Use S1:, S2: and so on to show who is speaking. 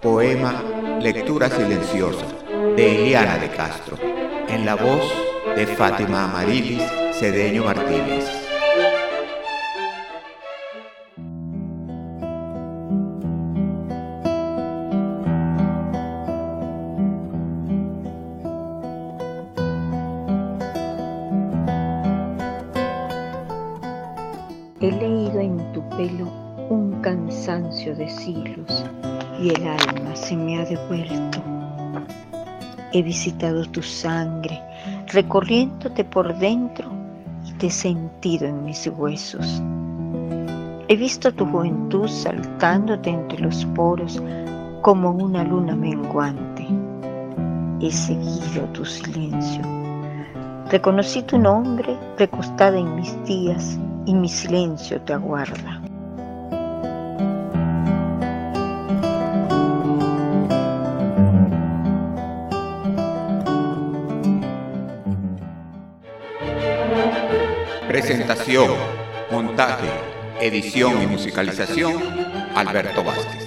S1: Poema Lectura Silenciosa de Eliana de Castro, en la voz de Fátima Amarilis Cedeño Martínez.
S2: He leído en tu pelo un cansancio de siglos y el alma se me ha devuelto. He visitado tu sangre, recorriéndote por dentro y te he sentido en mis huesos. He visto tu juventud saltándote entre los poros como una luna menguante. He seguido tu silencio. Reconocí tu nombre recostada en mis días y mi silencio te aguarda.
S1: Presentación, montaje, edición y musicalización, Alberto Vázquez.